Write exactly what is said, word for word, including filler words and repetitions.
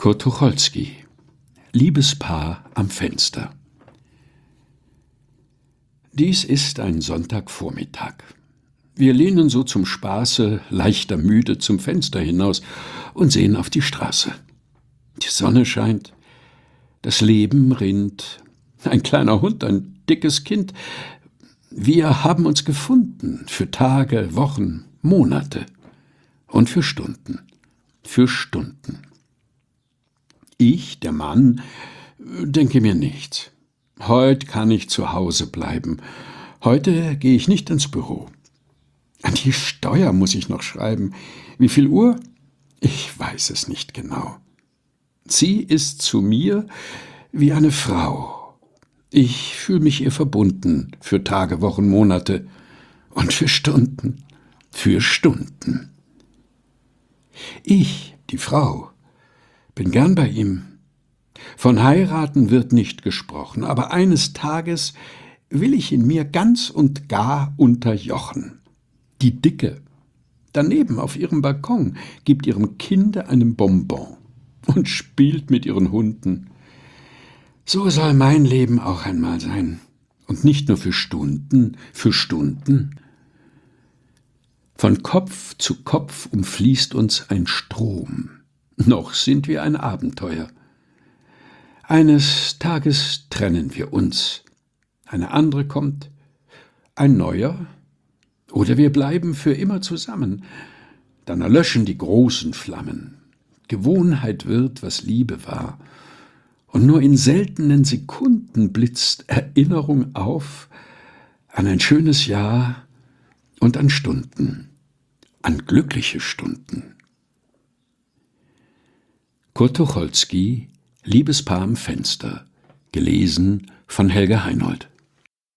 Kurt Tucholsky, Liebespaar am Fenster. Dies ist ein Sonntagvormittag. Wir lehnen so zum Spaße, leichter müde, zum Fenster hinaus und sehen auf die Straße. Die Sonne scheint, das Leben rinnt, ein kleiner Hund, ein dickes Kind. Wir haben uns gefunden für Tage, Wochen, Monate und für Stunden, für Stunden. Ich, der Mann, denke mir nichts. Heute kann ich zu Hause bleiben. Heute gehe ich nicht ins Büro. An die Steuer muss ich noch schreiben. Wie viel Uhr? Ich weiß es nicht genau. Sie ist zu mir wie eine Frau. Ich fühle mich ihr verbunden für Tage, Wochen, Monate und für Stunden, für Stunden. Ich, die Frau, bin gern bei ihm. Von heiraten wird nicht gesprochen, aber eines Tages will ich ihn mir ganz und gar unterjochen. Die Dicke, daneben auf ihrem Balkon, gibt ihrem Kinde einen Bonbon und spielt mit ihren Hunden. So soll mein Leben auch einmal sein. Und nicht nur für Stunden, für Stunden. Von Kopf zu Kopf umfließt uns ein Strom. Noch sind wir ein Abenteuer. Eines Tages trennen wir uns. Eine andere kommt, ein neuer, oder wir bleiben für immer zusammen. Dann erlöschen die großen Flammen. Gewohnheit wird, was Liebe war. Und nur in seltenen Sekunden blitzt Erinnerung auf an ein schönes Jahr und an Stunden, an glückliche Stunden. Kurt Tucholsky, Liebespaar am Fenster, gelesen von Helga Heinold.